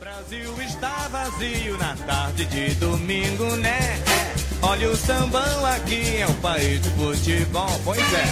Brasil está vazio na tarde de domingo, né? Olha o sambão aqui, é o país do futebol, pois é.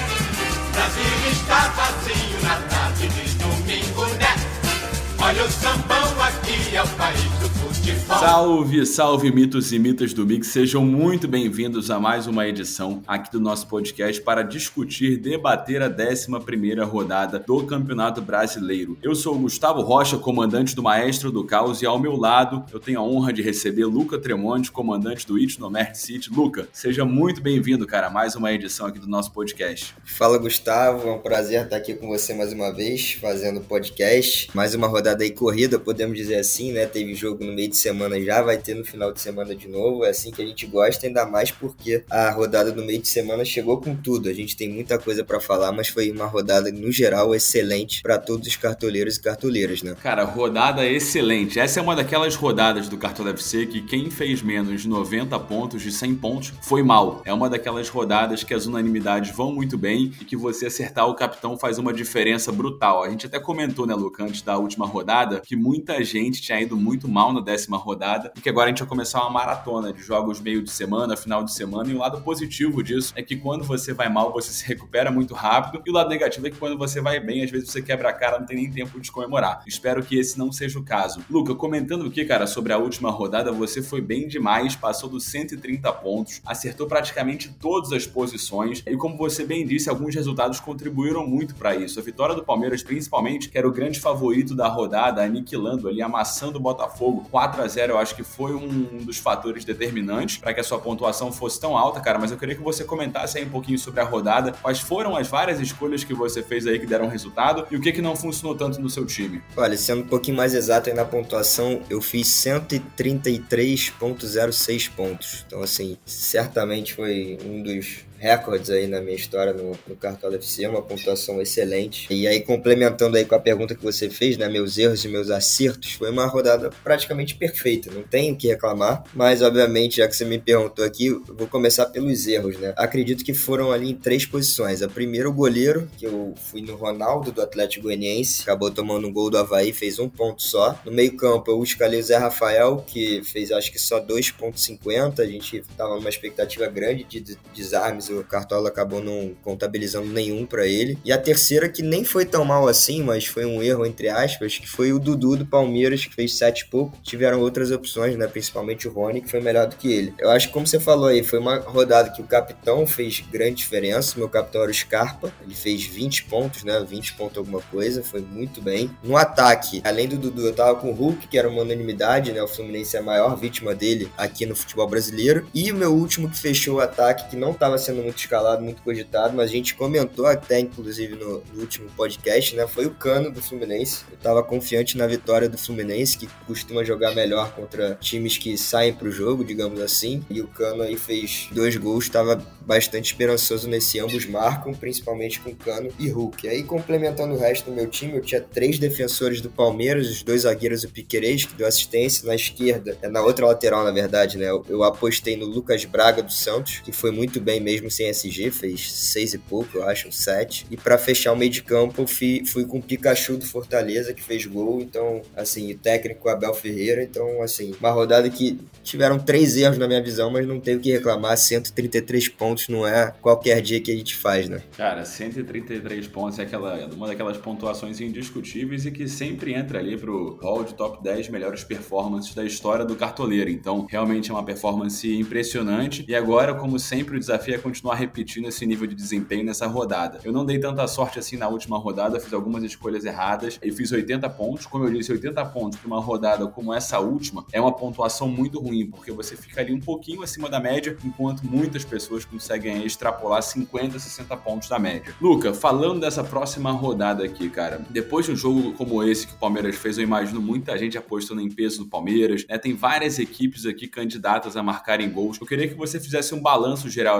Brasil está vazio na tarde de domingo, né? Olha o sambão aqui, é o país do futebol. Salve, salve mitos e mitas do Mix, sejam muito bem-vindos a mais uma edição aqui do nosso podcast para discutir, debater a 11ª rodada do Campeonato Brasileiro. Eu sou o Gustavo Rocha, comandante do Maestro do Caos, e ao meu lado eu tenho a honra de receber Luca Tremonti, comandante do It No Mert City. Luca, seja muito bem-vindo, cara, a mais uma edição aqui do nosso podcast. Fala, Gustavo, é um prazer estar aqui com você mais uma vez, fazendo podcast. Mais uma rodada aí corrida, podemos dizer assim, né? Teve jogo no meio de semana já, vai ter no final de semana de novo. É assim que a gente gosta, ainda mais porque a rodada no meio de semana chegou com tudo. A gente tem muita coisa para falar, mas foi uma rodada, no geral, excelente para todos os cartoleiros e cartoleiras, né? Cara, rodada excelente. Essa é uma daquelas rodadas do Cartola FC que quem fez menos de 90 pontos, de 100 pontos, foi mal. É uma daquelas rodadas que as unanimidades vão muito bem e que você acertar o capitão faz uma diferença brutal. A gente até comentou, né, Luca, antes da última rodada, que muita gente tinha ido muito mal na 10ª rodada e que agora a gente vai começar uma maratona de jogos meio de semana, final de semana, e o lado positivo disso é que quando você vai mal, você se recupera muito rápido, e o lado negativo é que quando você vai bem, às vezes você quebra a cara, não tem nem tempo de comemorar. Espero que esse não seja o caso. Luca, comentando aqui, cara, sobre a última rodada, você foi bem demais, passou dos 130 pontos, acertou praticamente todas as posições, e como você bem disse, alguns resultados contribuíram muito para isso. A vitória do Palmeiras, principalmente, que era o grande favorito da rodada, aniquilando ali, amassando o Botafogo 4-0, eu acho que foi um dos fatores determinantes para que a sua pontuação fosse tão alta, cara, mas eu queria que você comentasse aí um pouquinho sobre a rodada, quais foram as várias escolhas que você fez aí que deram resultado e o que não funcionou tanto no seu time. Olha, sendo um pouquinho mais exato aí na pontuação, eu fiz 133,06 pontos, então assim, certamente foi um dos recordes aí na minha história no Cartola FC, uma pontuação excelente. E aí, complementando aí com a pergunta que você fez, né, meus erros e meus acertos, foi uma rodada praticamente perfeita, não tenho o que reclamar, mas obviamente, já que você me perguntou aqui, eu vou começar pelos erros, né? Acredito que foram ali em 3 posições. A primeira, o goleiro, que eu fui no Ronaldo do Atlético Goianiense, acabou tomando um gol do Avaí, fez 1 ponto só. No meio campo, eu escalei o Zé Rafael, que fez acho que só 2,50, a gente tava numa expectativa grande de desarmes, o Cartola acabou não contabilizando nenhum para ele. E a terceira, que nem foi tão mal assim, mas foi um erro entre aspas, que foi o Dudu do Palmeiras, que fez 7 e pouco. Tiveram outras opções, né? Principalmente o Rony, que foi melhor do que ele. Eu acho que, como você falou aí, foi uma rodada que o capitão fez grande diferença. Meu capitão era o Scarpa, ele fez 20 pontos, né? 20 pontos alguma coisa, foi muito bem. No ataque, além do Dudu, eu tava com o Hulk, que era uma unanimidade, né? O Fluminense é a maior vítima dele aqui no futebol brasileiro. E o meu último que fechou o ataque, que não tava sendo muito escalado, muito cogitado, mas a gente comentou até, inclusive, no último podcast, né? Foi o Cano do Fluminense. Eu tava confiante na vitória do Fluminense, que costuma jogar melhor contra times que saem pro jogo, digamos assim. E o Cano aí fez 2 gols, tava bastante esperançoso nesse, ambos marcam, principalmente com Cano e Hulk. E aí, complementando o resto do meu time, eu tinha 3 defensores do Palmeiras, os 2 zagueiros, o Piquerez, que deu assistência na esquerda, na outra lateral, na verdade, né? Eu apostei no Lucas Braga do Santos, que foi muito bem mesmo sem SG, fez 6 e pouco, eu acho, 7. E pra fechar o meio de campo, fui com o Pikachu do Fortaleza, que fez gol. Então, assim, o técnico Abel Ferreira. Então, assim, uma rodada que tiveram 3 erros na minha visão, mas não tenho o que reclamar. 133 pontos não é qualquer dia que a gente faz, né? Cara, 133 pontos é uma daquelas pontuações indiscutíveis e que sempre entra ali pro hall de top 10 melhores performances da história do cartoleiro. Então, realmente é uma performance impressionante. E agora, como sempre, o desafio é continuar repetindo esse nível de desempenho nessa rodada. Eu não dei tanta sorte assim na última rodada, fiz algumas escolhas erradas e fiz 80 pontos. Como eu disse, 80 pontos para uma rodada como essa última é uma pontuação muito ruim, porque você fica ali um pouquinho acima da média, enquanto muitas pessoas conseguem extrapolar 50, 60 pontos da média. Luca, falando dessa próxima rodada aqui, cara, depois de um jogo como esse que o Palmeiras fez, eu imagino muita gente apostando em peso no Palmeiras, né? Tem várias equipes aqui candidatas a marcarem gols. Eu queria que você fizesse um balanço geral aí de quais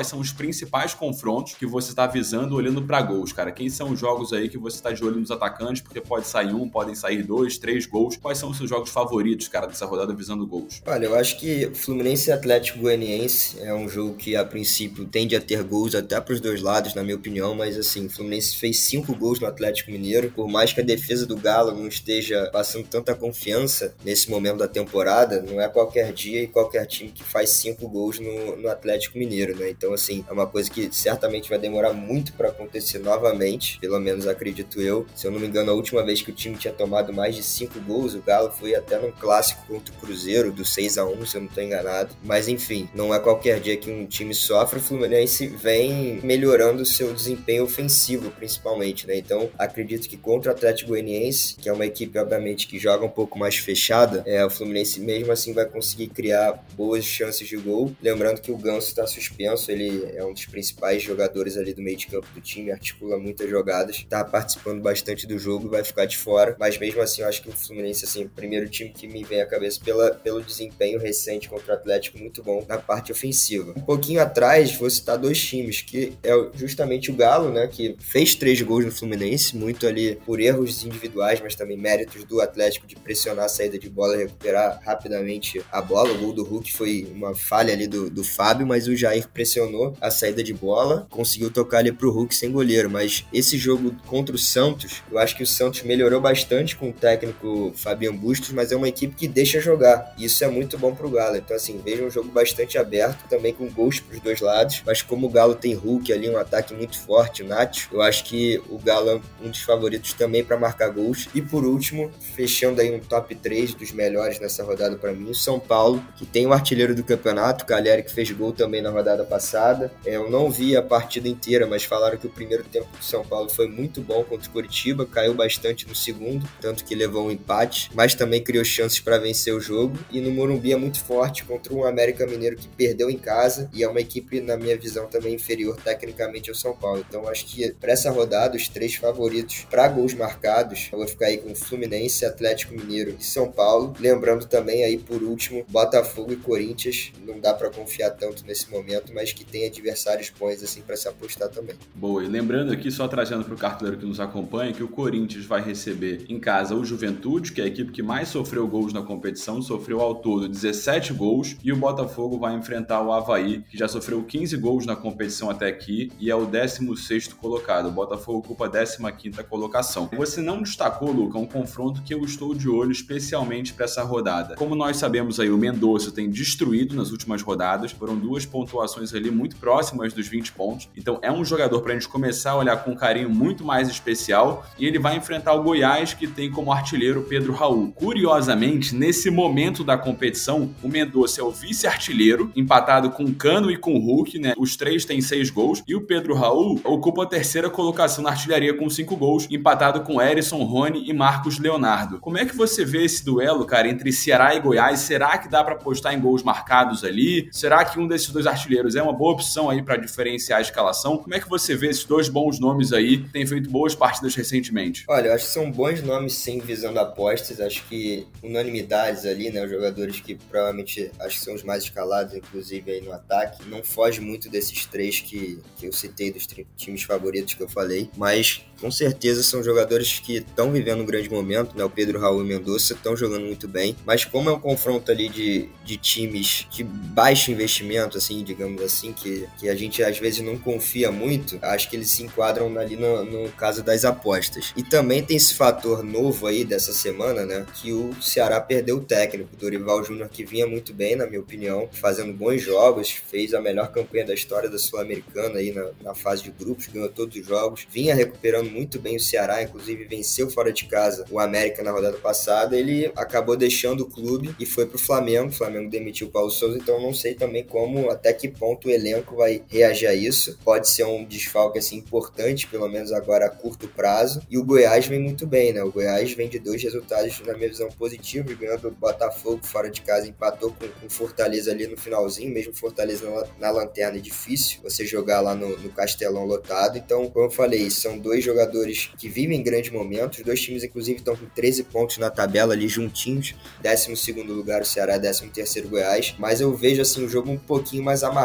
quais são os principais confrontos que você está visando olhando para gols, cara. Quem são os jogos aí que você está de olho nos atacantes, porque pode sair um, podem sair 2, 3 gols. Quais são os seus jogos favoritos, cara, dessa rodada visando gols? Olha, eu acho que Fluminense e Atlético Goianiense é um jogo que a princípio tende a ter gols até para os dois lados, na minha opinião, mas assim, o Fluminense fez 5 gols no Atlético Mineiro, por mais que a defesa do Galo não esteja passando tanta confiança nesse momento da temporada, não é qualquer dia e qualquer time que faz 5 gols no Atlético Mineiro, né? Então assim, é uma coisa que certamente vai demorar muito para acontecer novamente, pelo menos acredito eu. Se eu não me engano, a última vez que o time tinha tomado mais de 5 gols, o Galo foi até num clássico contra o Cruzeiro, do 6-1, se eu não estou enganado. Mas enfim, não é qualquer dia que um time sofre. O Fluminense vem melhorando o seu desempenho ofensivo, principalmente, né? Então, acredito que contra o Atlético Goianiense, que é uma equipe, obviamente, que joga um pouco mais fechada, o Fluminense mesmo assim vai conseguir criar boas chances de gol. Lembrando que o Ganso está suspenso, ele é um dos principais jogadores ali do meio de campo do time, articula muitas jogadas, está participando bastante do jogo e vai ficar de fora. Mas mesmo assim, eu acho que o Fluminense, assim, o primeiro time que me vem à cabeça pelo desempenho recente contra o Atlético, muito bom na parte ofensiva. Um pouquinho atrás, vou citar 2 times, que é justamente o Galo, né, que fez 3 gols no Fluminense, muito ali por erros individuais, mas também méritos do Atlético de pressionar a saída de bola e recuperar rapidamente a bola. O gol do Hulk foi uma falha ali do Fábio, mas o Jair pressionou a saída de bola, conseguiu tocar ali pro Hulk sem goleiro. Mas esse jogo contra o Santos, eu acho que o Santos melhorou bastante com o técnico Fabian Bustos, mas é uma equipe que deixa jogar. Isso é muito bom pro Galo. Então, assim, veja um jogo bastante aberto, também com gols pros dois lados. Mas como o Galo tem Hulk ali, um ataque muito forte, Nacho, eu acho que o Galo é um dos favoritos também para marcar gols. E por último, fechando aí um top 3 dos melhores nessa rodada para mim, o São Paulo, que tem o artilheiro do campeonato, o Caleri, que fez gol também na rodada passada. Eu não vi a partida inteira, mas falaram que o primeiro tempo do São Paulo foi muito bom contra o Coritiba, caiu bastante no segundo, tanto que levou um empate, mas também criou chances para vencer o jogo. E no Morumbi é muito forte contra um América Mineiro que perdeu em casa e é uma equipe, na minha visão, também inferior tecnicamente ao São Paulo. Então acho que para essa rodada, os 3 favoritos para gols marcados, eu vou ficar aí com Fluminense, Atlético Mineiro e São Paulo. Lembrando também aí, por último, Botafogo e Corinthians. Não dá para confiar tanto nesse momento, mas que tem adversários bons assim para se apostar também. Boa, e lembrando aqui, só trazendo para o cartoleiro que nos acompanha, que o Corinthians vai receber em casa o Juventude, que é a equipe que mais sofreu gols na competição, sofreu ao todo 17 gols, e o Botafogo vai enfrentar o Avaí, que já sofreu 15 gols na competição até aqui e é o 16º colocado. O Botafogo ocupa a 15ª colocação. Você não destacou, Luca, um confronto que eu estou de olho especialmente para essa rodada. Como nós sabemos aí, o Mendonça tem destruído nas últimas rodadas, foram 2 pontuações ali muito próximas dos 20 pontos, então é um jogador para a gente começar a olhar com um carinho muito mais especial, e ele vai enfrentar o Goiás, que tem como artilheiro o Pedro Raul. Curiosamente, nesse momento da competição, o Mendonça é o vice-artilheiro, empatado com o Cano e com o Hulk, né? Os 3 têm 6 gols, e o Pedro Raul ocupa a 3ª colocação na artilharia com 5 gols, empatado com Erisson, Rony e Marcos Leonardo. Como é que você vê esse duelo, cara, entre Ceará e Goiás? Será que dá para apostar em gols marcados ali? Será que um desses 2 artilheiros é uma boa opção aí para diferenciar a escalação? Como é que você vê esses 2 bons nomes aí que têm feito boas partidas recentemente? Olha, eu acho que são bons nomes sim, visando apostas. Acho que unanimidades ali, né? Os jogadores que provavelmente acho que são os mais escalados, inclusive aí no ataque. Não foge muito desses 3 que eu citei, dos times favoritos que eu falei, mas com certeza são jogadores que estão vivendo um grande momento, né? O Pedro, Raul e Mendonça estão jogando muito bem, mas como é um confronto ali de times de baixo investimento, assim, digamos assim, que a gente às vezes não confia muito, acho que eles se enquadram ali no caso das apostas. E também tem esse fator novo aí dessa semana, né? Que o Ceará perdeu o técnico, o Dorival Júnior, que vinha muito bem, na minha opinião, fazendo bons jogos, fez a melhor campanha da história da Sul-Americana aí na fase de grupos, ganhou todos os jogos, vinha recuperando muito bem o Ceará, inclusive venceu fora de casa o América na rodada passada. Ele acabou deixando o clube e foi pro Flamengo. O Flamengo demitiu o Paulo Souza, então não sei também até que ponto o elenco vai reagir a isso. Pode ser um desfalque assim importante, pelo menos agora a curto prazo. E o Goiás vem muito bem, né? O Goiás vem de 2 resultados, na minha visão, positivos, ganhando o Botafogo fora de casa, empatou com o Fortaleza ali no finalzinho, mesmo Fortaleza na lanterna, é difícil você jogar lá no Castelão lotado. Então, como eu falei, são 2 jogadores que vivem grandes momentos. Os 2 times, inclusive, estão com 13 pontos na tabela ali juntinhos. 12º lugar o Ceará, 13º Goiás. Mas eu vejo assim o jogo um pouquinho mais amarrado. São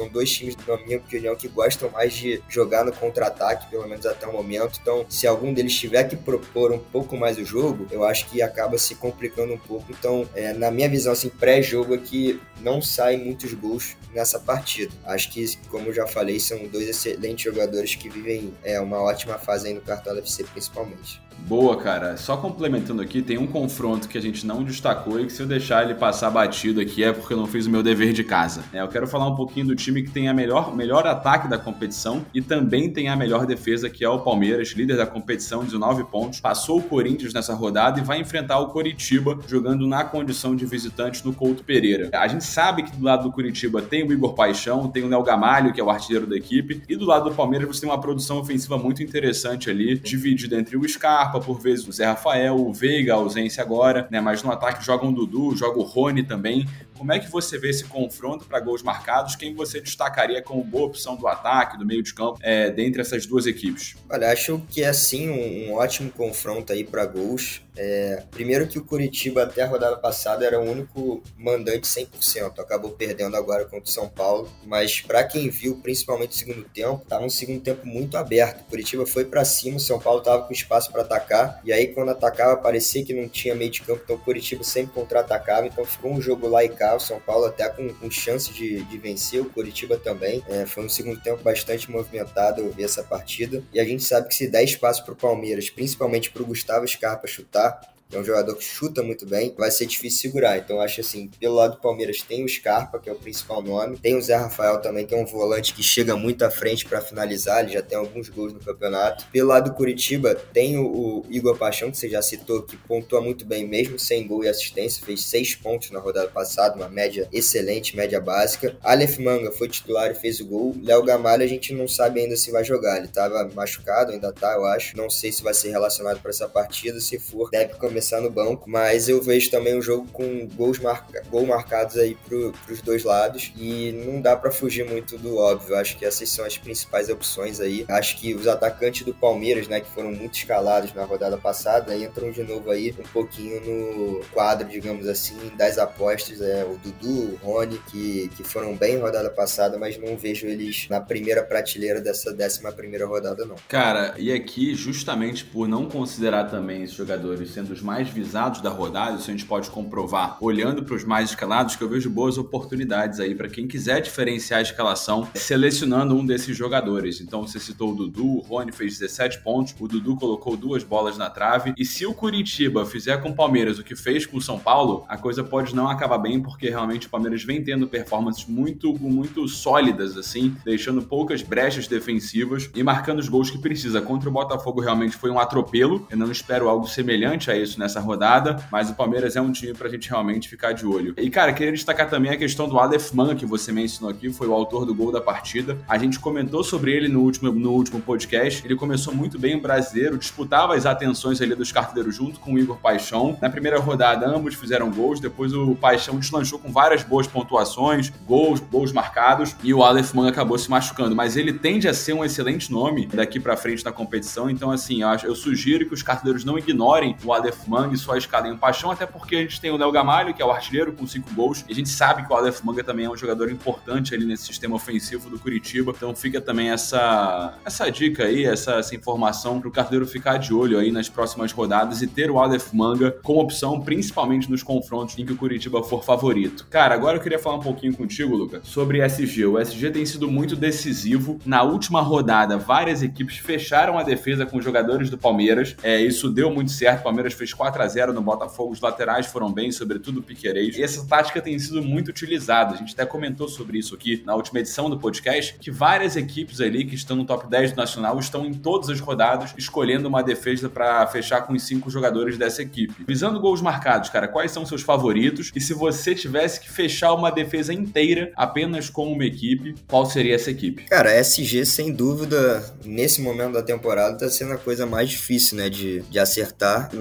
São dois times, na minha opinião, que gostam mais de jogar no contra-ataque, pelo menos até o momento. Então, se algum deles tiver que propor um pouco mais o jogo, eu acho que acaba se complicando um pouco. Então, na minha visão, assim, pré-jogo é que não saem muitos gols nessa partida. Acho que, como eu já falei, são dois excelentes jogadores que vivem uma ótima fase aí no Cartola FC, principalmente. Boa, cara. Só complementando aqui, tem um confronto que a gente não destacou e que se eu deixar ele passar batido aqui é porque eu não fiz o meu dever de casa. Eu quero falar um pouquinho do time que tem a melhor ataque da competição e também tem a melhor defesa, que é o Palmeiras, líder da competição, 19 pontos. Passou o Corinthians nessa rodada e vai enfrentar o Coritiba jogando na condição de visitante no Couto Pereira. A gente sabe que do lado do Coritiba tem o Igor Paixão, tem o Léo Gamalho, que é o artilheiro da equipe, e do lado do Palmeiras você tem uma produção ofensiva muito interessante ali, dividida entre o Scarpa, por vezes o Zé Rafael, o Veiga, a ausência agora, né? Mas no ataque joga um Dudu, joga o Rony também. Como é que você vê esse confronto para gols marcados? Quem você destacaria como boa opção do ataque, do meio de campo, dentre essas duas equipes? Olha, acho que é sim um ótimo confronto aí para gols. Primeiro que o Coritiba até a rodada passada era o único mandante 100%, acabou perdendo agora contra o São Paulo, mas para quem viu, principalmente o segundo tempo, estava um segundo tempo muito aberto. O Coritiba foi para cima, o São Paulo estava com espaço para atacar, e aí quando atacava parecia que não tinha meio de campo, então o Coritiba sempre contra-atacava, então ficou um jogo lá e cá, o São Paulo até com chance de vencer, o Coritiba também. Foi um segundo tempo bastante movimentado, eu vi essa partida, e a gente sabe que se der espaço para o Palmeiras, principalmente para o Gustavo Scarpa chutar, que é um jogador que chuta muito bem, vai ser difícil segurar. Então acho assim, pelo lado do Palmeiras tem o Scarpa, que é o principal nome, tem o Zé Rafael também, que é um volante que chega muito à frente para finalizar, ele já tem alguns gols no campeonato. Pelo lado do Curitiba tem o Igor Paixão, que você já citou, que pontua muito bem, mesmo sem gol e assistência, fez 6 pontos na rodada passada, uma média excelente, média básica. Aleph Manga foi titular e fez o gol. Léo Gamalho a gente não sabe ainda se vai jogar, ele estava machucado, ainda tá, eu acho, não sei se vai ser relacionado para essa partida, se for, deve começar no banco, mas eu vejo também um jogo com gol marcados aí pros dois lados, e não dá para fugir muito do óbvio. Acho que essas são as principais opções aí. Acho que os atacantes do Palmeiras, né, que foram muito escalados na rodada passada, entram de novo aí um pouquinho no quadro, digamos assim, das apostas, o Dudu, o Rony, que foram bem na rodada passada, mas não vejo eles na primeira prateleira dessa 11ª rodada, não. Cara, e aqui, justamente por não considerar também esses jogadores sendo os mais visados da rodada, isso a gente pode comprovar olhando para os mais escalados, que eu vejo boas oportunidades aí para quem quiser diferenciar a escalação, selecionando um desses jogadores. Então você citou o Dudu, o Rony fez 17 pontos, o Dudu colocou 2 bolas na trave, e se o Curitiba fizer com o Palmeiras o que fez com o São Paulo, a coisa pode não acabar bem, porque realmente o Palmeiras vem tendo performances muito sólidas, assim, deixando poucas brechas defensivas e marcando os gols que precisa. Contra o Botafogo realmente foi um atropelo, eu não espero algo semelhante a isso nessa rodada, mas o Palmeiras é um time pra gente realmente ficar de olho. E cara, queria destacar também a questão do Aleph Manga, que você mencionou aqui, foi o autor do gol da partida. A gente comentou sobre ele no último podcast, ele começou muito bem, o brasileiro, disputava as atenções ali dos cartoleiros junto com o Igor Paixão. Na primeira rodada, ambos fizeram gols, depois o Paixão deslanchou com várias boas pontuações, gols marcados, e o Aleph Manga acabou se machucando, mas ele tende a ser um excelente nome daqui pra frente na competição, então assim, eu sugiro que os cartoleiros não ignorem o Aleph Manga e só escalem o Paixão, até porque a gente tem o Léo Gamalho, que é o artilheiro com 5 gols, e a gente sabe que o Aleph Manga também é um jogador importante ali nesse sistema ofensivo do Curitiba, então fica também essa dica aí, essa informação pro cartoleiro ficar de olho aí nas próximas rodadas e ter o Aleph Manga como opção, principalmente nos confrontos em que o Curitiba for favorito. Cara, agora eu queria falar um pouquinho contigo, Luca, sobre SG. O SG tem sido muito decisivo. Na última rodada, várias equipes fecharam a defesa com os jogadores do Palmeiras, isso deu muito certo, o Palmeiras fez 4-0 no Botafogo, os laterais foram bem, sobretudo o Piquerez, e essa tática tem sido muito utilizada. A gente até comentou sobre isso aqui na última edição do podcast, que várias equipes ali que estão no top 10 do Nacional estão em todas as rodadas escolhendo uma defesa para fechar com os 5 jogadores dessa equipe. Visando gols marcados, cara, quais são seus favoritos? E se você tivesse que fechar uma defesa inteira apenas com uma equipe, qual seria essa equipe? Cara, a SG, sem dúvida, nesse momento da temporada, tá sendo a coisa mais difícil, né, de acertar. Nas últimas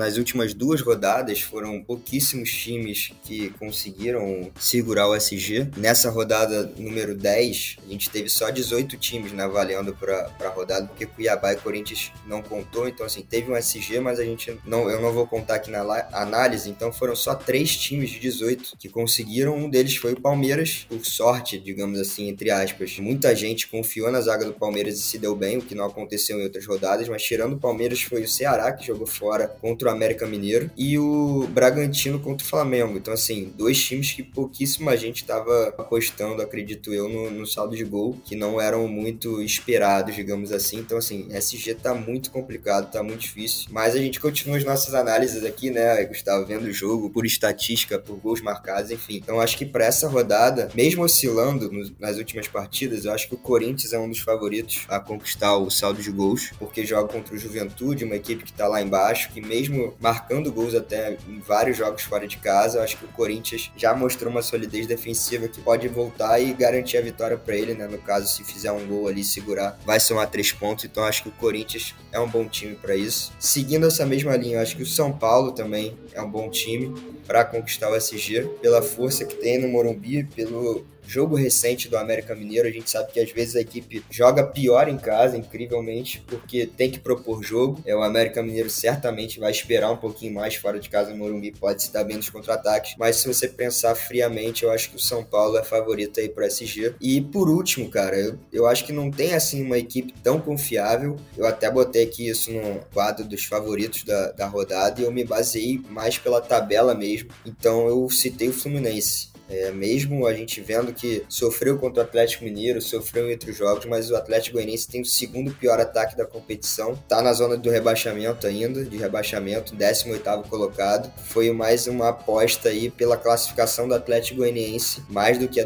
últimas 2 rodadas foram pouquíssimos times que conseguiram segurar o SG. Nessa rodada número 10, a gente teve só 18 times, né, valendo para a rodada, porque Cuiabá e Corinthians não contou. Então, assim, teve um SG, mas eu não vou contar aqui na análise. Então, foram só 3 times de 18 que conseguiram. Um deles foi o Palmeiras, por sorte, digamos assim, entre aspas. Muita gente confiou na zaga do Palmeiras e se deu bem, o que não aconteceu em outras rodadas, mas tirando o Palmeiras foi o Ceará, que jogou fora contra o América Mineiro, e o Bragantino contra o Flamengo. Então, assim, 2 times que pouquíssima gente estava apostando, acredito eu, no saldo de gol, que não eram muito esperados, digamos assim. Então, assim, SG tá muito complicado, tá muito difícil, mas a gente continua as nossas análises aqui, né, Gustavo, vendo o jogo por estatística, por gols marcados, enfim. Então, acho que para essa rodada, mesmo oscilando nas últimas partidas, eu acho que o Corinthians é um dos favoritos a conquistar o saldo de gols, porque joga contra o Juventude, uma equipe que tá lá embaixo, que mesmo marcando gols até em vários jogos fora de casa, eu acho que o Corinthians já mostrou uma solidez defensiva que pode voltar e garantir a vitória para ele, né? No caso, se fizer um gol ali, segurar, vai somar 3 pontos, então acho que o Corinthians é um bom time para isso. Seguindo essa mesma linha, eu acho que o São Paulo também é um bom time para conquistar o SG, pela força que tem no Morumbi, pelo jogo recente do América Mineiro. A gente sabe que às vezes a equipe joga pior em casa, incrivelmente, porque tem que propor jogo. O América Mineiro certamente vai esperar um pouquinho mais fora de casa no Morumbi, pode se dar bem nos contra-ataques, mas se você pensar friamente, eu acho que o São Paulo é favorito aí para SG. E por último, cara, eu acho que não tem assim uma equipe tão confiável. Eu até botei aqui isso no quadro dos favoritos da rodada e eu me baseei mais pela tabela mesmo. Então eu citei o Fluminense. Mesmo a gente vendo que sofreu contra o Atlético Mineiro, sofreu em outros jogos, mas o Atlético Goianiense tem o 2º pior ataque da competição, tá na zona do rebaixamento ainda, de rebaixamento, 18º colocado. Foi mais uma aposta aí pela classificação do Atlético Goianiense, mais do que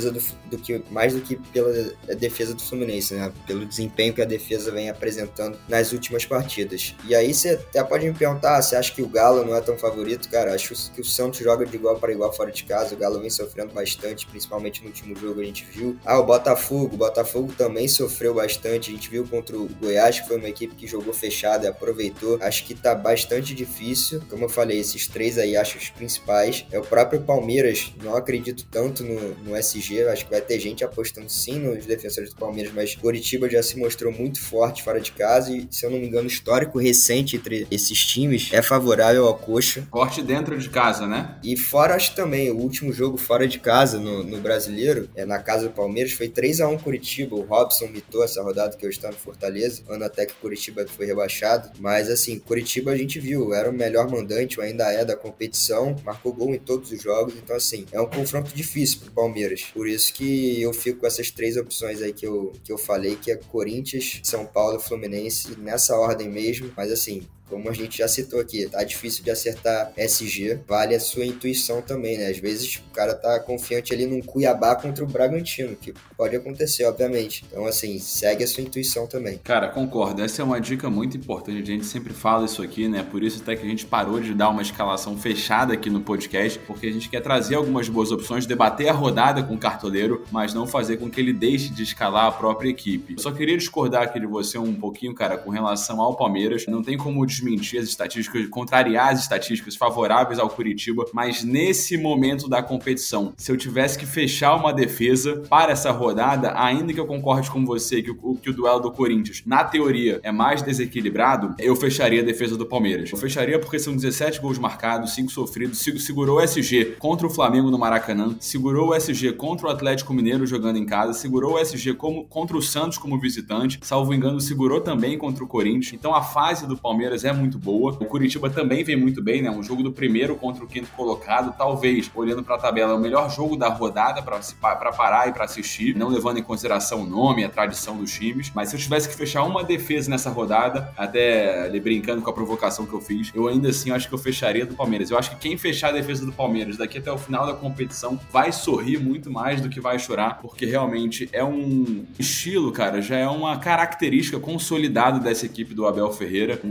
pela defesa do Fluminense, né? Pelo desempenho que a defesa vem apresentando nas últimas partidas. E aí você até pode me perguntar, você acha que o Galo não é tão favorito? Cara, acho que o Santos joga de igual para igual fora de casa, o Galo vem sofrendo bastante, principalmente no último jogo a gente viu. O Botafogo também sofreu bastante, a gente viu contra o Goiás, que foi uma equipe que jogou fechada e aproveitou. Acho que tá bastante difícil, como eu falei, esses 3 aí acho os principais. O próprio Palmeiras, não acredito tanto no SG, acho que vai ter gente apostando sim nos defensores do Palmeiras, mas Coritiba já se mostrou muito forte fora de casa e, se eu não me engano, o histórico recente entre esses times é favorável ao Coxa. Forte dentro de casa, né? E fora, acho também, o último jogo fora de casa no Brasileiro, na casa do Palmeiras, foi 3-1 Coritiba. O Robson mitou essa rodada que hoje está no Fortaleza, ano até que Coritiba foi rebaixado, mas assim, Coritiba a gente viu, era o melhor mandante, ou ainda é, da competição, marcou gol em todos os jogos, então assim, é um confronto difícil pro Palmeiras, por isso que eu fico com essas 3 opções aí que eu falei, que é Corinthians, São Paulo, Fluminense, nessa ordem mesmo, mas assim, como a gente já citou aqui, tá difícil de acertar SG, vale a sua intuição também, né? Às vezes o cara tá confiante ali num Cuiabá contra o Bragantino, que pode acontecer, obviamente. Então, assim, segue a sua intuição também. Cara, concordo. Essa é uma dica muito importante. A gente sempre fala isso aqui, né? Por isso até que a gente parou de dar uma escalação fechada aqui no podcast, porque a gente quer trazer algumas boas opções, debater a rodada com o cartoleiro, mas não fazer com que ele deixe de escalar a própria equipe. Eu só queria discordar aqui de você um pouquinho, cara, com relação ao Palmeiras. Não tem como desmentir as estatísticas, contrariar as estatísticas favoráveis ao Curitiba, mas nesse momento da competição, se eu tivesse que fechar uma defesa para essa rodada, ainda que eu concorde com você que o duelo do Corinthians, na teoria, é mais desequilibrado, eu fecharia a defesa do Palmeiras. Eu fecharia porque são 17 gols marcados, 5 sofridos, segurou o SG contra o Flamengo no Maracanã, segurou o SG contra o Atlético Mineiro jogando em casa, segurou o SG contra o Santos como visitante, salvo engano, segurou também contra o Corinthians. Então a fase do Palmeiras é muito boa. O Curitiba também vem muito bem, né? Um jogo do primeiro contra o 5º colocado, talvez, olhando para a tabela, é o melhor jogo da rodada para parar e para assistir, não levando em consideração o nome, a tradição dos times. Mas se eu tivesse que fechar uma defesa nessa rodada, até ali brincando com a provocação que eu fiz, eu ainda assim acho que eu fecharia do Palmeiras. Eu acho que quem fechar a defesa do Palmeiras daqui até o final da competição vai sorrir muito mais do que vai chorar, porque realmente é um estilo, cara, já é uma característica consolidada dessa equipe do Abel Ferreira, um time muito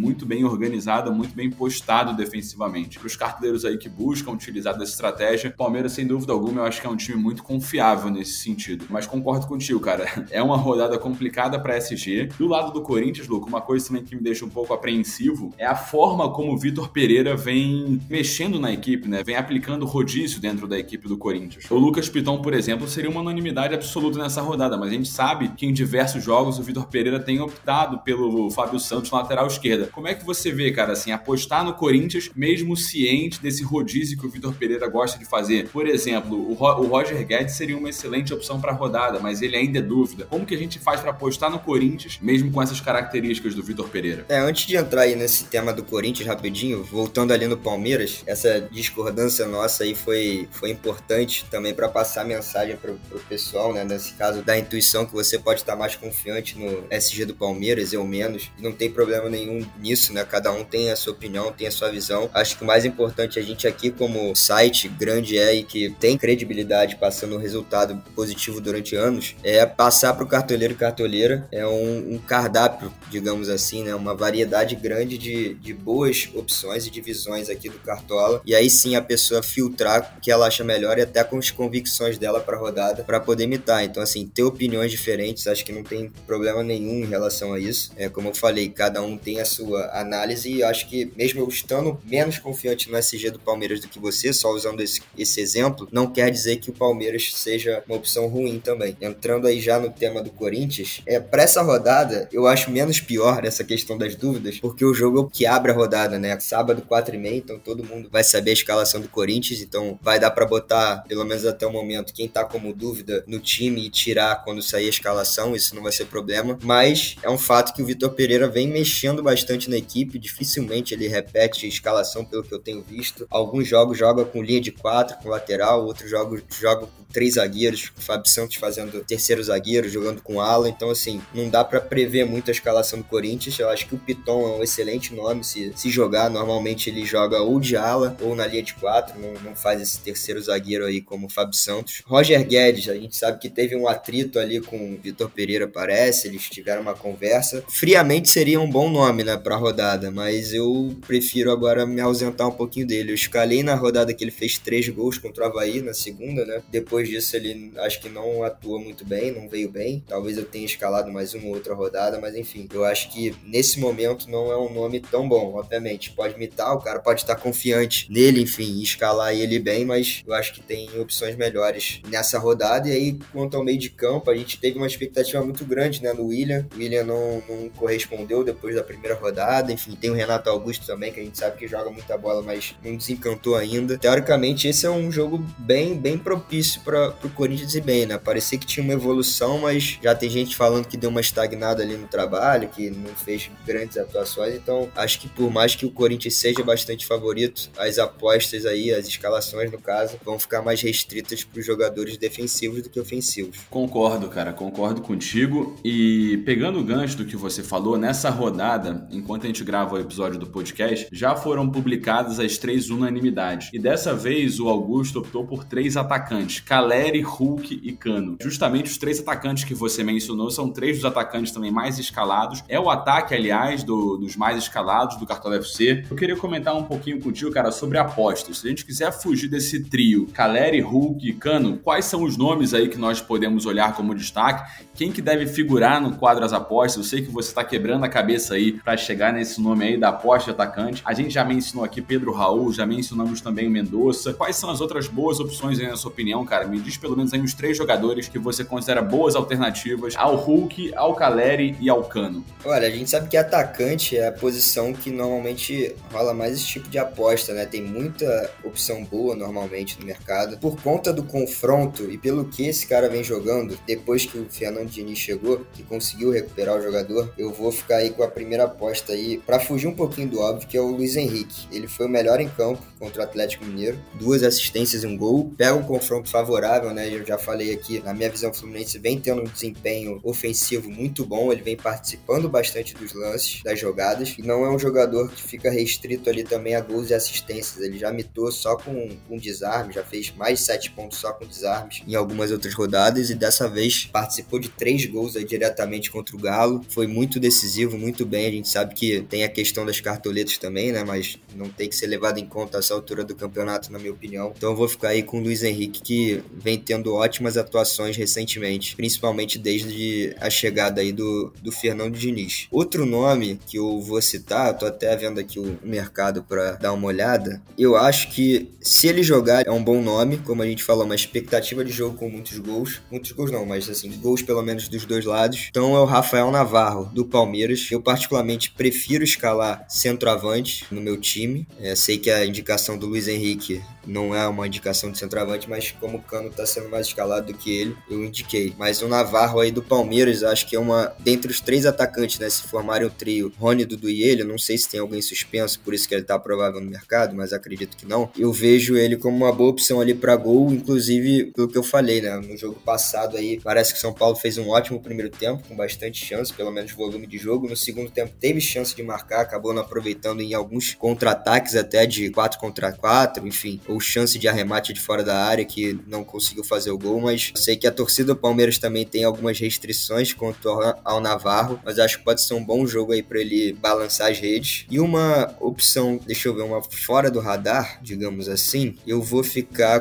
muito bem organizado, muito bem postado defensivamente. Para os cartoleiros aí que buscam utilizar dessa estratégia, Palmeiras, sem dúvida alguma, eu acho que é um time muito confiável nesse sentido. Mas concordo contigo, cara. É uma rodada complicada para SG. Do lado do Corinthians, Luca, uma coisa também que me deixa um pouco apreensivo é a forma como o Vitor Pereira vem mexendo na equipe, né? Vem aplicando rodízio dentro da equipe do Corinthians. O Lucas Piton, por exemplo, seria uma unanimidade absoluta nessa rodada, mas a gente sabe que em diversos jogos o Vitor Pereira tem optado pelo Fábio Santos na lateral esquerda. Como é que você vê, cara, assim, apostar no Corinthians mesmo ciente desse rodízio que o Vitor Pereira gosta de fazer? Por exemplo, o Roger Guedes seria uma excelente opção para a rodada, mas ele ainda é dúvida. Como que a gente faz para apostar no Corinthians mesmo com essas características do Vitor Pereira? Antes de entrar aí nesse tema do Corinthians rapidinho, voltando ali no Palmeiras, essa discordância nossa aí foi importante também para passar a mensagem pro pessoal, né? Nesse caso da intuição que você pode estar mais confiante no SG do Palmeiras, eu menos. Não tem problema nenhum nisso, né? Cada um tem a sua opinião, tem a sua visão. Acho que o mais importante a gente aqui como site grande e que tem credibilidade passando um resultado positivo durante anos, é passar pro cartoleiro e cartoleira um cardápio, digamos assim, né? Uma variedade grande de boas opções e de visões aqui do Cartola, e aí sim a pessoa filtrar o que ela acha melhor e até com as convicções dela para a rodada para poder imitar. Então, assim, ter opiniões diferentes, acho que não tem problema nenhum em relação a isso. Como eu falei, cada um tem a sua análise, e acho que mesmo eu estando menos confiante no SG do Palmeiras do que você, só usando esse exemplo, não quer dizer que o Palmeiras seja uma opção ruim também. Entrando aí já no tema do Corinthians, para essa rodada, eu acho menos pior essa questão das dúvidas, porque o jogo é o que abre a rodada, né? Sábado, 4h30, então todo mundo vai saber a escalação do Corinthians, então vai dar para botar, pelo menos até o momento, quem tá como dúvida no time e tirar quando sair a escalação, isso não vai ser problema, mas é um fato que o Vitor Pereira vem mexendo bastante na equipe, dificilmente ele repete a escalação pelo que eu tenho visto. Alguns jogos joga com linha de 4, com lateral, outros jogos joga com 3 zagueiros, com o Fábio Santos fazendo terceiro zagueiro, jogando com ala, então assim, não dá para prever muito a escalação do Corinthians. Eu acho que o Piton é um excelente nome, se jogar, normalmente ele joga ou de ala ou na linha de 4, não faz esse terceiro zagueiro aí como o Fábio Santos. Roger Guedes, a gente sabe que teve um atrito ali com o Vitor Pereira, parece, eles tiveram uma conversa. Friamente seria um bom nome, né, pra rodada, mas eu prefiro agora me ausentar um pouquinho dele. Eu escalei na rodada que ele fez 3 gols contra o Avaí, na segunda, né, depois disso ele acho que não atua muito bem, não veio bem, talvez eu tenha escalado mais uma ou outra rodada, mas enfim, eu acho que nesse momento não é um nome tão bom. Obviamente, pode imitar, o cara pode estar confiante nele, enfim, escalar ele bem, mas eu acho que tem opções melhores nessa rodada. E aí, quanto ao meio de campo, a gente teve uma expectativa muito grande, né, no William. O William não correspondeu depois da primeira rodada, enfim, tem o Renato Augusto também, que a gente sabe que joga muita bola, mas não desencantou ainda. Teoricamente, esse é um jogo bem propício para o Corinthians ir bem, né? Parecia que tinha uma evolução, mas já tem gente falando que deu uma estagnada ali no trabalho, que não fez grandes atuações, então acho que por mais que o Corinthians seja bastante favorito, as apostas aí, as escalações no caso, vão ficar mais restritas para os jogadores defensivos do que ofensivos. Concordo, cara, concordo contigo. E pegando o gancho do que você falou, nessa rodada, enquanto a gente grava o episódio do podcast, já foram publicadas as 3 unanimidades. E dessa vez o Augusto optou por 3 atacantes, Caleri, Hulk e Cano. Justamente os 3 atacantes que você mencionou são 3 dos atacantes também mais escalados. É o ataque, aliás, dos mais escalados do Cartola FC. Eu queria comentar um pouquinho contigo, cara, sobre apostas. Se a gente quiser fugir desse trio, Caleri, Hulk e Cano, quais são os nomes aí que nós podemos olhar como destaque? Quem que deve figurar no quadro das apostas? Eu sei que você tá quebrando a cabeça aí para chegar nesse nome aí da aposta de atacante. A gente já mencionou aqui Pedro Raul, já mencionamos também o Mendonça. Quais são as outras boas opções aí na sua opinião, cara? Me diz pelo menos aí uns 3 jogadores que você considera boas alternativas ao Hulk, ao Caleri e ao Cano. Olha, a gente sabe que atacante é a posição que normalmente rola mais esse tipo de aposta, né? Tem muita opção boa normalmente no mercado. Por conta do confronto e pelo que esse cara vem jogando, depois que o Fernando Diniz chegou, que conseguiu recuperar o jogador, eu vou ficar aí com a primeira aposta aí, pra fugir um pouquinho do óbvio, que é o Luiz Henrique. Ele foi o melhor em campo contra o Atlético Mineiro, 2 assistências e 1 gol, pega um confronto favorável, né? Eu já falei aqui, na minha visão, o Fluminense vem tendo um desempenho ofensivo muito bom, ele vem participando bastante dos lances, das jogadas, e não é um jogador que fica restrito ali também a gols e assistências. Ele já mitou só com desarme, já fez mais de 7 pontos só com desarmes em algumas outras rodadas, e dessa vez participou de 3 gols aí diretamente contra o Galo. Foi muito decisivo, muito bem. A gente sabe que tem a questão das cartoletas também, né? Mas não tem que ser levado em conta essa altura do campeonato, na minha opinião. Então eu vou ficar aí com o Luiz Henrique, que vem tendo ótimas atuações recentemente, principalmente desde a chegada aí do Fernando Diniz. Outro nome que eu vou citar, eu tô até vendo aqui o mercado para dar uma olhada, eu acho que se ele jogar é um bom nome, como a gente falou, uma expectativa de jogo com muitos gols não, mas assim, gols pelo menos dos dois lados. Então é o Rafael Navarro, do Palmeiras. Eu particularmente prefiro escalar centroavante no meu time. Sei que a indicação do Luiz Henrique não é uma indicação de centroavante, mas como o Cano está sendo mais escalado do que ele, eu indiquei. Mas o Navarro aí do Palmeiras, acho que é uma... Dentre os 3 atacantes, né, se formarem o trio Rony, Dudu e ele, eu não sei se tem alguém suspenso, por isso que ele tá provável no mercado, mas acredito que não. Eu vejo ele como uma boa opção ali para gol, inclusive pelo que eu falei, né, no jogo passado aí, parece que o São Paulo fez um ótimo primeiro tempo, com bastante chance, pelo menos volume de jogo. No segundo tempo teve chance de marcar, acabou não aproveitando em alguns contra-ataques até de 4 contra 4, enfim, ou chance de arremate de fora da área que não conseguiu fazer o gol, mas sei que a torcida do Palmeiras também tem algumas restrições quanto ao Navarro, mas acho que pode ser um bom jogo aí para ele balançar as redes. E uma opção, deixa eu ver, uma fora do radar, digamos assim, eu vou ficar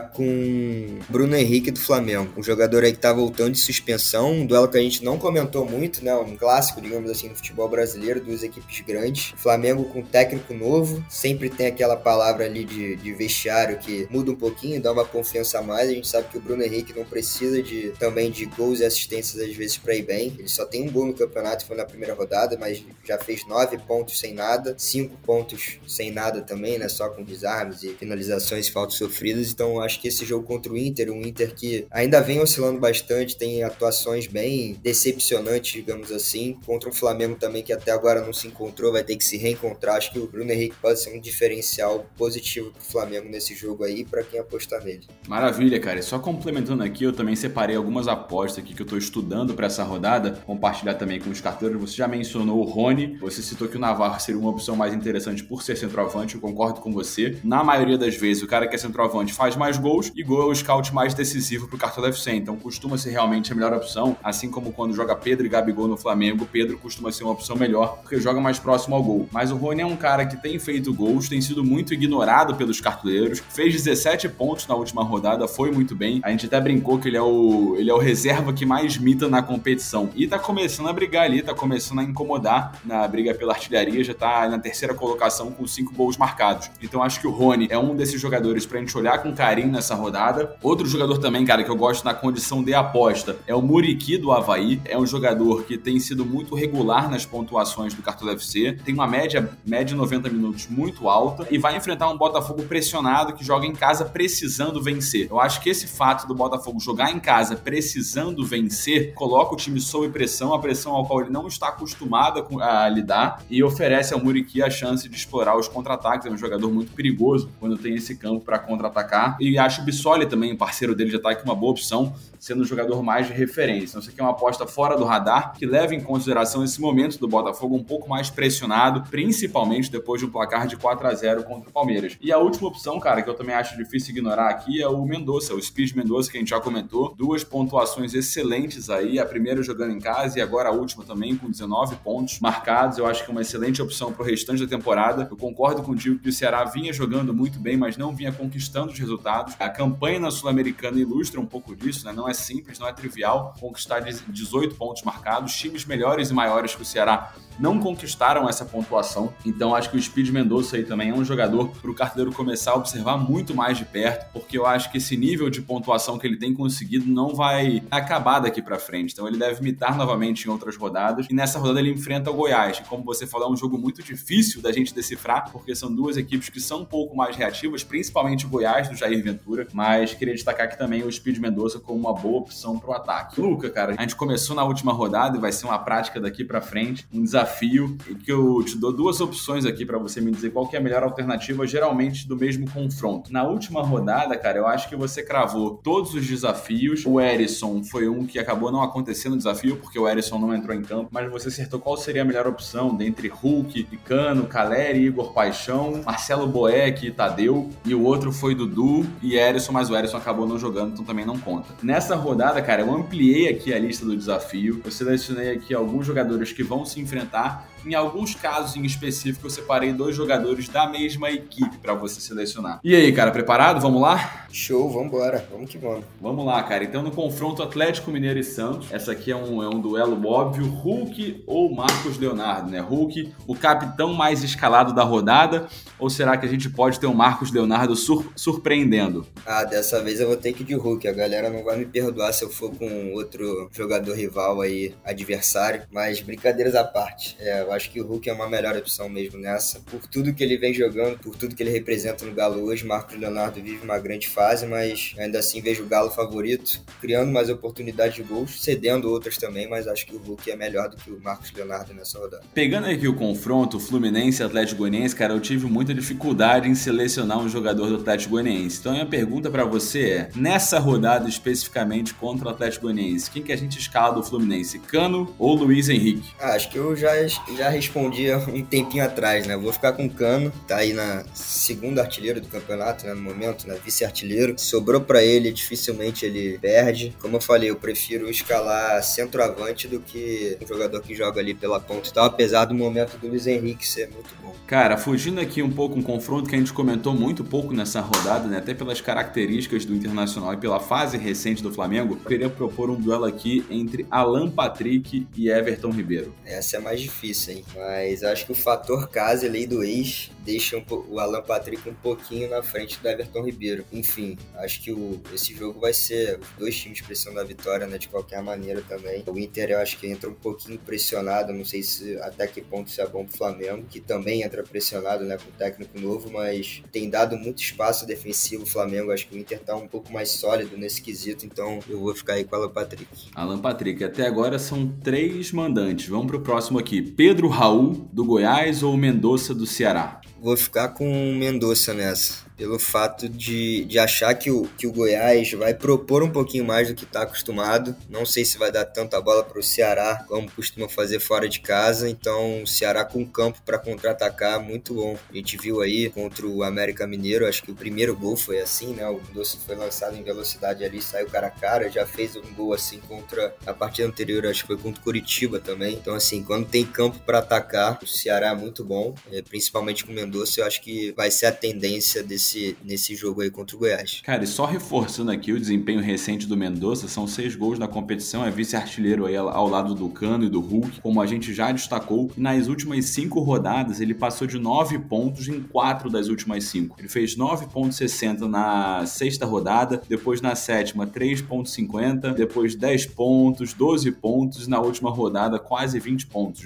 com Bruno Henrique do Flamengo, um jogador aí que tá voltando de suspensão, um duelo que a gente não comentou muito, né, um clássico, digamos assim, no futebol brasileiro, 2 equipes grandes, Flamengo com técnico novo, sempre tem aquela palavra ali de vestiário que muda um pouquinho, dá uma confiança a mais. A gente sabe que o Bruno Henrique não precisa também de gols e assistências às vezes para ir bem, ele só tem um gol no campeonato, foi na primeira rodada, mas já fez 9 pontos sem nada, 5 pontos sem nada também, né, só com desarmes e finalizações e faltas sofridas. Então acho que esse jogo contra o Inter, um Inter que ainda vem oscilando bastante, tem atuações bem decepcionantes, digamos assim, contra um Flamengo também que até agora não se encontrou, vai ter que se reencontrar. Acho que o Bruno Henrique pode ser um diferencial positivo pro Flamengo nesse jogo aí, para quem apostar nele. Maravilha, cara. E só complementando aqui, eu também separei algumas apostas aqui que eu tô estudando para essa rodada, compartilhar também com os carteiros. Você já mencionou o Rony, você citou que o Navarro seria uma opção mais interessante por ser centroavante, eu concordo com você. Na maioria das vezes, o cara que é centroavante faz mais gols e gol é o scout mais decisivo pro Cartola FC, então costuma ser realmente a melhor opção, assim como quando joga Pedro e Gabigol no Flamengo, Pedro costuma ser uma opção melhor, porque joga mais próximo ao gol. Mas o Rony é um cara que tem feito gols, tem sido muito ignorado pelos cartoleiros, fez 17 pontos na última rodada, foi muito bem. A gente até brincou que ele é o reserva que mais mita na competição. E tá começando a brigar ali, tá começando a incomodar na briga pela artilharia, já tá na 3ª colocação com 5 gols marcados. Então acho que o Rony é um desses jogadores pra gente olhar com carinho nessa rodada. Outro jogador também, cara, que eu gosto na condição de aposta é o Muriqui do Avaí. É um jogador que tem sido muito regular nas pontuações do Cartola FC, tem uma média 90 minutos muito alta e vai enfrentar um Botafogo pressionado que joga em casa precisando vencer. Eu acho que esse fato do Botafogo jogar em casa precisando vencer coloca o time sob pressão, a pressão ao qual ele não está acostumado a lidar, e oferece ao Muriqui a chance de explorar os contra-ataques. É um jogador muito perigoso quando tem esse campo para contra-atacar, e acho o Bissoli também, o parceiro dele, já tá aqui uma boa opção, sendo um jogador mais de referência. Então, isso aqui é uma aposta fora do radar, que leva em consideração esse momento do Botafogo um pouco mais pressionado, principalmente depois de um placar de 4-0 contra o Palmeiras. E a última opção, cara, que eu também acho difícil ignorar aqui, é o Mendonça, o Speed Mendonça, que a gente já comentou. 2 pontuações excelentes aí, a primeira jogando em casa e agora a última também, com 19 pontos marcados. Eu acho que é uma excelente opção pro restante da temporada. Eu concordo contigo que o Ceará vinha jogando muito bem, mas não vinha conquistando os resultados. A campanha na Sul-Americana ilustra um pouco disso, né? Não é simples, não é trivial conquistar 18 pontos marcados. Times melhores e maiores que o Ceará não conquistaram essa pontuação. Então acho que o Speed Mendonça aí também é um jogador para o cartoleiro começar a observar muito mais de perto, porque eu acho que esse nível de pontuação que ele tem conseguido não vai acabar daqui para frente. Então ele deve mitar novamente em outras rodadas, e nessa rodada ele enfrenta o Goiás, que, como você falou, é um jogo muito difícil da gente decifrar, porque são 2 equipes que são um pouco mais reativas, principalmente o Goiás do Jair Ventura, mas queria destacar aqui também o Speed Mendonça como uma boa opção para o ataque. Luca, cara, a gente começou na última rodada e vai ser uma prática daqui para frente, um desafio, e que eu te dou 2 opções aqui para você me dizer qual que é a melhor alternativa, geralmente do mesmo confronto. Na última rodada, cara, eu acho que você cravou todos os desafios. O Erisson foi um que acabou não acontecendo o desafio, porque o Erisson não entrou em campo, mas você acertou qual seria a melhor opção dentre Hulk, Cano, Caleri, Igor Paixão, Marcelo Boeck e Tadeu, e o outro foi Dudu e Erisson, mas o Erisson acabou não jogando, então também não conta. Nessa rodada, cara, eu ampliei aqui a lista do desafio, eu selecionei aqui alguns jogadores que vão se enfrentar Em alguns casos em específico, eu separei 2 jogadores da mesma equipe para você selecionar. E aí, cara, preparado? Vamos lá? Show, vambora. Vamos que vamos. Vamos lá, cara. Então, no confronto Atlético Mineiro e Santos, essa aqui é um duelo óbvio, Hulk ou Marcos Leonardo, né? Hulk, o capitão mais escalado da rodada, ou será que a gente pode ter um Marcos Leonardo surpreendendo? Dessa vez eu vou ter que ir de Hulk. A galera não vai me perdoar se eu for com outro jogador rival aí, adversário, mas brincadeiras à parte. Eu acho que o Hulk é uma melhor opção mesmo nessa. Por tudo que ele vem jogando, por tudo que ele representa no Galo hoje, Marcos Leonardo vive uma grande fase, mas ainda assim vejo o Galo favorito, criando mais oportunidades de gols, cedendo outras também, mas acho que o Hulk é melhor do que o Marcos Leonardo nessa rodada. Pegando aqui o confronto Fluminense e Atlético Goianiense, cara, eu tive muita dificuldade em selecionar um jogador do Atlético Goianiense. Então a minha pergunta pra você é, nessa rodada especificamente contra o Atlético Goianiense, quem que a gente escala do Fluminense? Cano ou Luiz Henrique? Acho que eu já respondi há um tempinho atrás, né? Vou ficar com o Cano, tá aí na segunda artilheiro do campeonato, né? No momento, né? Vice-artilheiro. Sobrou pra ele, dificilmente ele perde. Como eu falei, eu prefiro escalar centroavante do que um jogador que joga ali pela ponta e tal, apesar do momento do Luiz Henrique ser muito bom. Cara, fugindo aqui um pouco um confronto que a gente comentou muito pouco nessa rodada, né? Até pelas características do Internacional e pela fase recente do Flamengo, eu queria propor um duelo aqui entre Alan Patrick e Everton Ribeiro. Essa é mais difícil, hein? Mas acho que o fator casa, lei do ex, deixa o Alan Patrick um pouquinho na frente do Everton Ribeiro. Enfim, acho que esse jogo vai ser os 2 times pressionando a vitória, né? De qualquer maneira também. O Inter, eu acho que entra um pouquinho pressionado, não sei até que ponto isso é bom pro Flamengo, que também entra pressionado, né? Com o técnico novo, mas tem dado muito espaço defensivo o Flamengo. Acho que o Inter tá um pouco mais sólido nesse quesito, então eu vou ficar aí com o Alan Patrick. Alan Patrick, até agora são 3 mandantes. Vamos pro próximo aqui. Pedro Raul, do Goiás, ou Mendonça, do Ceará? Vou ficar com o Mendonça nessa, pelo fato de achar que o Goiás vai propor um pouquinho mais do que está acostumado. Não sei se vai dar tanta bola para o Ceará, como costuma fazer fora de casa. Então, o Ceará com campo para contra-atacar, muito bom. A gente viu aí contra o América Mineiro, acho que o primeiro gol foi assim, né? O Mendonça foi lançado em velocidade ali, saiu cara a cara. Já fez um gol assim contra a partida anterior, acho que foi contra o Curitiba também. Então, assim, quando tem campo para atacar, o Ceará é muito bom, principalmente com o Mendonça. Eu acho que vai ser a tendência nesse jogo aí contra o Goiás. Cara, e só reforçando aqui o desempenho recente do Mendonça, são 6 gols na competição, é vice-artilheiro aí ao lado do Cano e do Hulk, como a gente já destacou. E nas últimas 5 rodadas, ele passou de 9 pontos em 4 das últimas 5. Ele fez 9,60 na 6ª rodada, depois na 7ª, 3,50, depois 10 pontos, 12 pontos, e na última rodada, quase 20 pontos,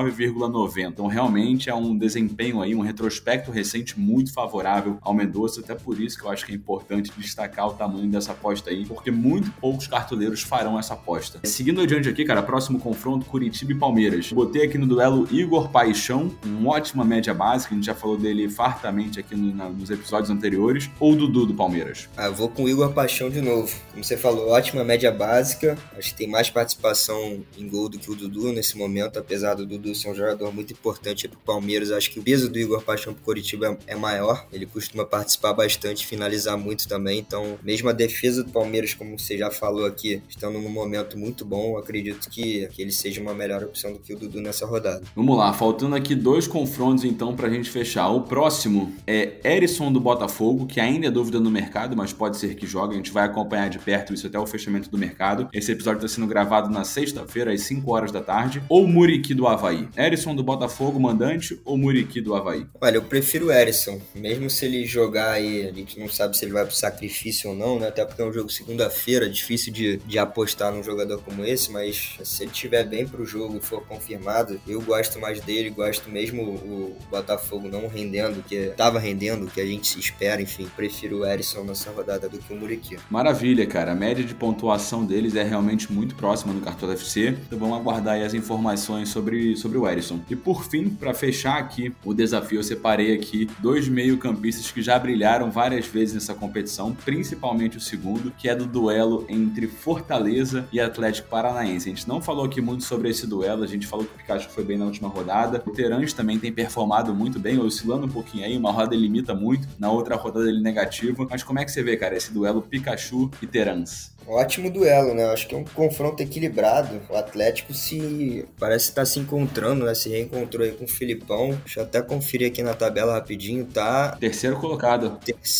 19,90. Então, realmente é um desempenho aí, um retrospecto recente muito favorável ao Mendonça, até por isso que eu acho que é importante destacar o tamanho dessa aposta aí, porque muito poucos cartoleiros farão essa aposta. Seguindo adiante aqui, cara, próximo confronto, Curitiba e Palmeiras. Botei aqui no duelo Igor Paixão, uma ótima média básica, a gente já falou dele fartamente aqui nos episódios anteriores, ou Dudu do Palmeiras? Eu vou com o Igor Paixão de novo. Como você falou, ótima média básica, acho que tem mais participação em gol do que o Dudu nesse momento, apesar do Dudu ser um jogador muito importante para o Palmeiras. Acho que o peso do Igor Paixão pro Curitiba é maior, ele costuma participar bastante, finalizar muito também, então mesmo a defesa do Palmeiras, como você já falou aqui, estando num momento muito bom, acredito que ele seja uma melhor opção do que o Dudu nessa rodada. Vamos lá, faltando aqui 2 confrontos então pra gente fechar. O próximo é Erisson do Botafogo, que ainda é dúvida no mercado, mas pode ser que jogue, a gente vai acompanhar de perto isso até o fechamento do mercado. Esse episódio está sendo gravado na sexta-feira às 5 horas da tarde, ou Muriqui do Avaí? Erisson do Botafogo, mandante, ou Muriqui do Avaí? Olha, eu prefiro o Erisson, mesmo se ele jogar aí, a gente não sabe se ele vai pro sacrifício ou não, né? Até porque é um jogo segunda-feira, difícil de apostar num jogador como esse, mas se ele estiver bem pro jogo e for confirmado, eu gosto mais dele, gosto mesmo o Botafogo não rendendo, que estava rendendo, o que a gente se espera, enfim, prefiro o Erisson nessa rodada do que o Muriqui. Maravilha, cara, a média de pontuação deles é realmente muito próxima no Cartola FC, então vamos aguardar aí as informações sobre o Erisson. E por fim, para fechar aqui o desafio, eu separei separei aqui 2 meio-campistas que já brilharam várias vezes nessa competição, principalmente o segundo, que é do duelo entre Fortaleza e Atlético Paranaense. A gente não falou aqui muito sobre esse duelo, a gente falou que o Pikachu foi bem na última rodada, o Terãs também tem performado muito bem, oscilando um pouquinho aí, uma rodada ele limita muito, na outra rodada ele negativo, mas como é que você vê, cara, esse duelo Pikachu e Terãs? Ótimo duelo, né? Acho que é um confronto equilibrado. O Atlético parece estar se encontrando, né? Se reencontrou aí com o Filipão. Deixa eu até conferir aqui na tabela rapidinho, tá? Terceiro colocado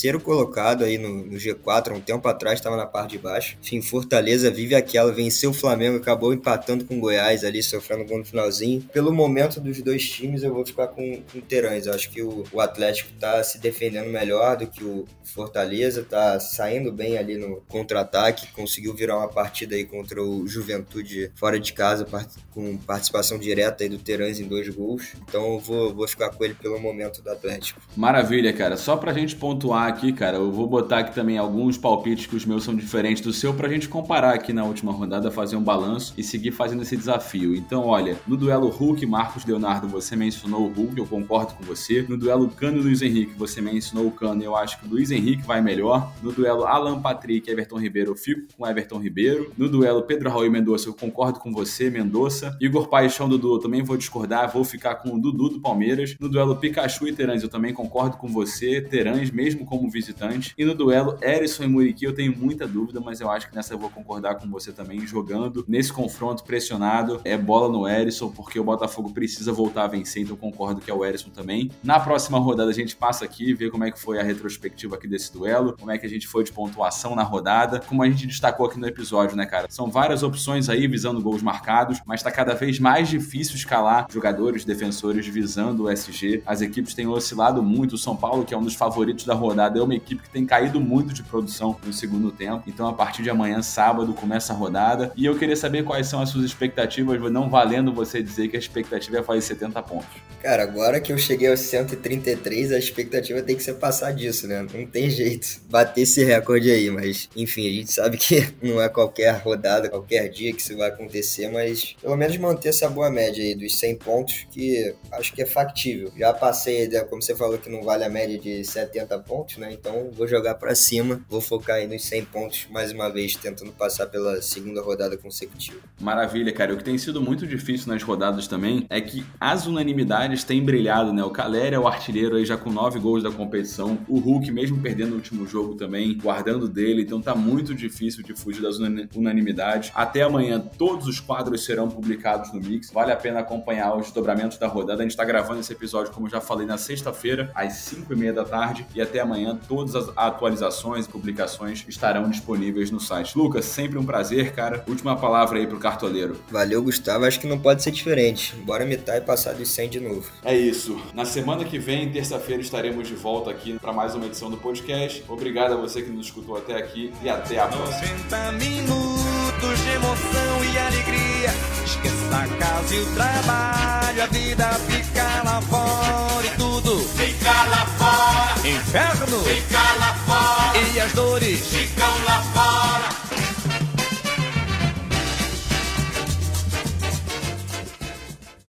aí no G4, há um tempo atrás estava na parte de baixo. Enfim, Fortaleza vive aquela, venceu o Flamengo, acabou empatando com o Goiás ali, sofrendo gol no finalzinho. Pelo momento dos dois times, eu vou ficar com o Terãs. Eu acho que o Atlético tá se defendendo melhor do que o Fortaleza, tá saindo bem ali no contra-ataque, conseguiu virar uma partida aí contra o Juventude fora de casa, com participação direta aí do Terãs em 2 gols. Então eu vou ficar com ele pelo momento do Atlético. Maravilha, cara. Só pra gente pontuar aqui, cara, eu vou botar aqui também alguns palpites que os meus são diferentes do seu, pra gente comparar aqui na última rodada, fazer um balanço e seguir fazendo esse desafio. Então, olha, no duelo Hulk e Marcos Leonardo, você mencionou o Hulk, eu concordo com você. No duelo Cano e Luiz Henrique, você mencionou o Cano, eu acho que o Luiz Henrique vai melhor. No duelo Alan Patrick e Everton Ribeiro, eu fico com Everton Ribeiro. No duelo Pedro Raul e Mendonça, eu concordo com você, Mendonça. Igor Paixão, Dudu, eu também vou discordar, vou ficar com o Dudu do Palmeiras. No duelo Pikachu e Terãs, eu também concordo com você, Terãs mesmo como visitante. E no duelo Erisson e Muriqui, eu tenho muita dúvida, mas eu acho que nessa eu vou concordar com você também, jogando nesse confronto pressionado, é bola no Erisson, porque o Botafogo precisa voltar a vencer, então concordo que é o Erisson também. Na próxima rodada a gente passa aqui, vê como é que foi a retrospectiva aqui desse duelo, como é que a gente foi de pontuação na rodada, como a gente destacou aqui no episódio, né, cara? São várias opções aí visando gols marcados, mas tá cada vez mais difícil escalar jogadores, defensores visando o SG. As equipes têm oscilado muito. O São Paulo, que é um dos favoritos da rodada, é uma equipe que tem caído muito de produção no segundo tempo. Então, a partir de amanhã, sábado, começa a rodada. E eu queria saber quais são as suas expectativas, não valendo você dizer que a expectativa é fazer 70 pontos. Cara, agora que eu cheguei aos 133, a expectativa tem que ser passar disso, né? Não tem jeito bater esse recorde aí, mas enfim, a gente sabe que não é qualquer rodada, qualquer dia que isso vai acontecer, mas pelo menos manter essa boa média aí dos 100 pontos, que acho que é factível. Já passei, como você falou, que não vale a média de 70 pontos, né? Então vou jogar pra cima, vou focar aí nos 100 pontos mais uma vez, tentando passar pela segunda rodada consecutiva. Maravilha, cara. O que tem sido muito difícil nas rodadas também é que as unanimidades têm brilhado, né? O Calera é o artilheiro aí já com 9 gols da competição, o Hulk mesmo perdendo no último jogo também, guardando dele, então tá muito difícil de fugir das unanimidades. Até amanhã todos os quadros serão publicados no Mix, vale a pena acompanhar os desdobramentos da rodada. A gente tá gravando esse episódio, como eu já falei, na sexta-feira, às 5h30 da tarde, e até amanhã todas as atualizações e publicações estarão disponíveis no site. Lucas, sempre um prazer, cara. Última palavra aí pro cartoleiro. Valeu, Gustavo. Acho que não pode ser diferente. Bora mitar e passar dos 100 de novo. É isso. Na semana que vem, terça-feira, estaremos de volta aqui para mais uma edição do podcast. Obrigado a você que nos escutou até aqui e até a próxima. 90 minutos de emoção e alegria. Esqueça a casa e o trabalho, a vida fica lá fora e tudo fica lá fora, inferno, fica lá fora, e as dores ficam